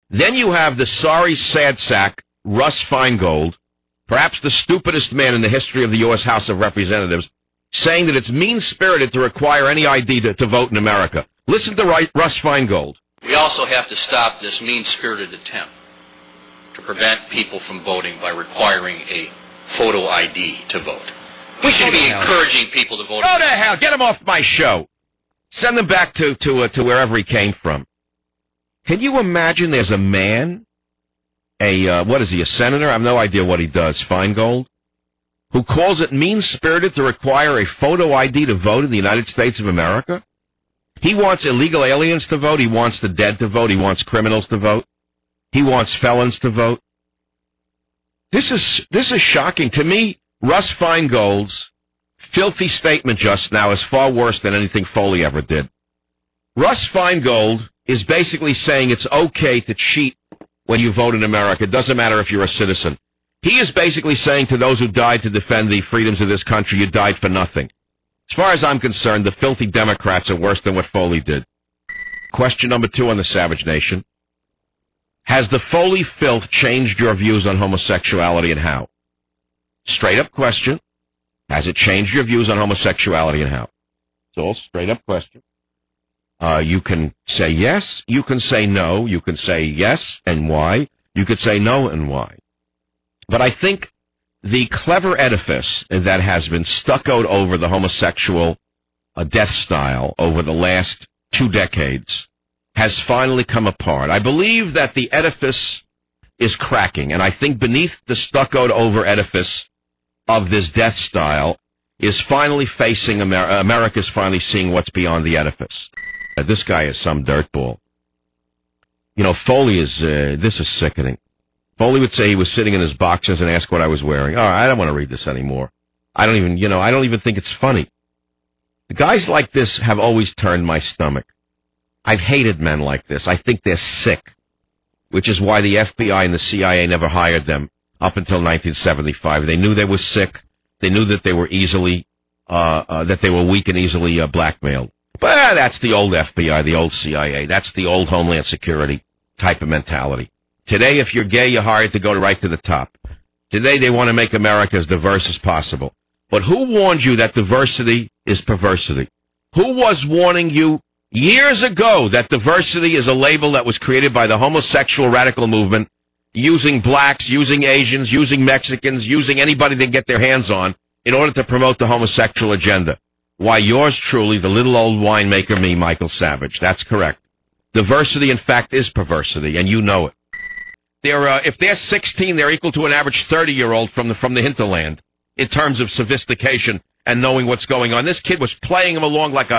Then you have the sorry sad sack, Russ Feingold, perhaps the stupidest man in the history of the U.S. House of Representatives, saying that it's mean-spirited to require any ID to vote in America. Listen to Russ Feingold. We also have to stop this mean-spirited attempt to prevent people from voting by requiring a photo ID to vote. We should be encouraging people to vote. Go to hell. Get him off my show. Send him back to wherever he came from. Can you imagine there's a man, what is he, a senator? I have no idea what he does, Feingold, who calls it mean-spirited to require a photo ID to vote in the United States of America? He wants illegal aliens to vote. He wants the dead to vote. He wants criminals to vote. He wants felons to vote. This is shocking. To me, Russ Feingold's filthy statement just now is far worse than anything Foley ever did. Russ Feingold is basically saying it's okay to cheat when you vote in America. It doesn't matter if you're a citizen. He is basically saying to those who died to defend the freedoms of this country, you died for nothing. As far as I'm concerned, the filthy Democrats are worse than what Foley did. Question number 2 on the Savage Nation. Has the Foley filth changed your views on homosexuality and how? Straight up question. Has it changed your views on homosexuality and how? It's all straight up question. You can say yes, you can say no, you can say yes and why, you could say no and why. But I think the clever edifice that has been stuccoed over the homosexual death style over the last 2 decades has finally come apart. I believe that the edifice is cracking, and I think beneath the stuccoed over edifice of this death style is finally facing America's finally seeing what's beyond the edifice. This guy is some dirtball. You know, Foley is, this is sickening. Foley would say he was sitting in his boxers and ask what I was wearing. All right, I don't want to read this anymore. I don't even think it's funny. The guys like this have always turned my stomach. I've hated men like this. I think they're sick, which is why the FBI and the CIA never hired them up until 1975. They knew they were sick. They knew that they were easily, that they were weak and easily blackmailed. But that's the old FBI, the old CIA. That's the old Homeland Security type of mentality. Today, if you're gay, you're hired to go right to the top. Today, they want to make America as diverse as possible. But who warned you that diversity is perversity? Who was warning you years ago that diversity is a label that was created by the homosexual radical movement, using blacks, using Asians, using Mexicans, using anybody they get their hands on in order to promote the homosexual agenda? Why, yours truly, the little old winemaker me, Michael Savage. That's correct. Diversity, in fact, is perversity, and you know it. If they're 16, they're equal to an average 30-year-old from the hinterland in terms of sophistication and knowing what's going on. This kid was playing him along like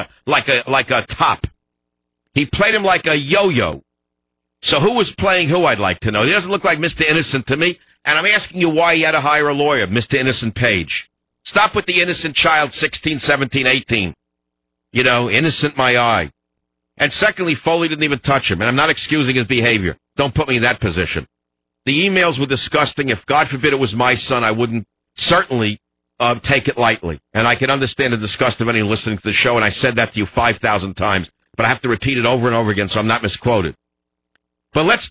a top. He played him like a yo-yo. So who was playing who, I'd like to know. He doesn't look like Mr. Innocent to me, and I'm asking you why he had to hire a lawyer, Mr. Innocent Page. Stop with the innocent child, 16, 17, 18. You know, innocent my eye. And secondly, Foley didn't even touch him, and I'm not excusing his behavior. Don't put me in that position. The emails were disgusting. If, God forbid, it was my son, I wouldn't certainly take it lightly. And I can understand the disgust of anyone listening to the show, and I said that to you 5,000 times, but I have to repeat it over and over again so I'm not misquoted. But let's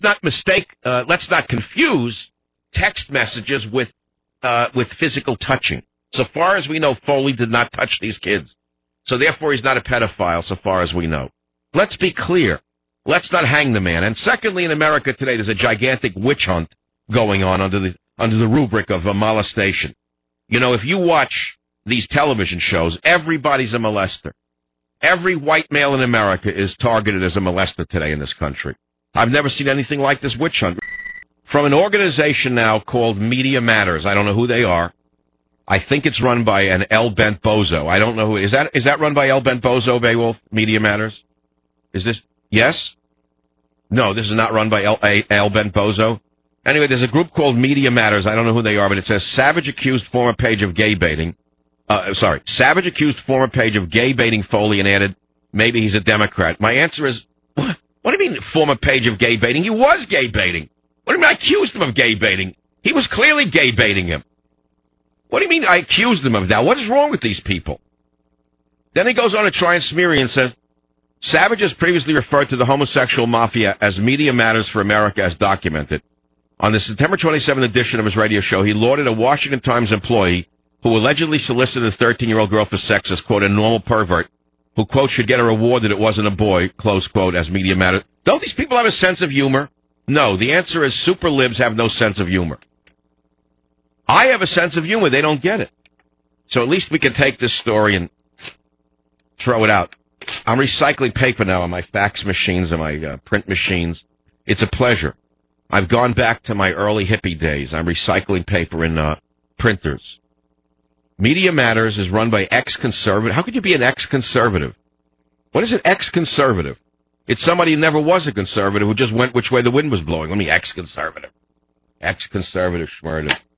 not confuse text messages with physical touching. So far as we know, Foley did not touch these kids. So therefore, he's not a pedophile so far as we know. Let's be clear. Let's not hang the man. And secondly, in America today, there's a gigantic witch hunt going on under the rubric of a molestation. You know, if you watch these television shows, everybody's a molester. Every white male in America is targeted as a molester today in this country. I've never seen anything like this witch hunt. From an organization now called Media Matters. I don't know who they are. I think it's run by an L. Bent Bozo. I don't know who. Is that run by L. Bent Bozo, Beowulf? Media Matters? Is this? Yes? No, this is not run by L. Bent Bozo. Anyway, there's a group called Media Matters. I don't know who they are, but it says Savage accused former page of gay baiting. Savage accused former page of gay baiting Foley and added, maybe he's a Democrat. My answer is, what do you mean former page of gay baiting? He was gay baiting. What do you mean I accused him of gay baiting? He was clearly gay baiting him. What do you mean I accused him of that? What is wrong with these people? Then he goes on to try and smear me and says, Savage has previously referred to the homosexual mafia as Media Matters for America as documented. On the September 27th edition of his radio show, he lauded a Washington Times employee who allegedly solicited a 13-year-old girl for sex as, quote, a normal pervert, who, quote, should get a reward that it wasn't a boy, close quote, as Media Matters. Don't these people have a sense of humor? No, the answer is super libs have no sense of humor. I have a sense of humor. They don't get it. So at least we can take this story and throw it out. I'm recycling paper now on my fax machines and my print machines. It's a pleasure. I've gone back to my early hippie days. I'm recycling paper in printers. Media Matters is run by ex-conservative. How could you be an ex-conservative? What is an ex-conservative? It's somebody who never was a conservative who just went which way the wind was blowing. Let me ex-conservative. Ex-conservative schmurda.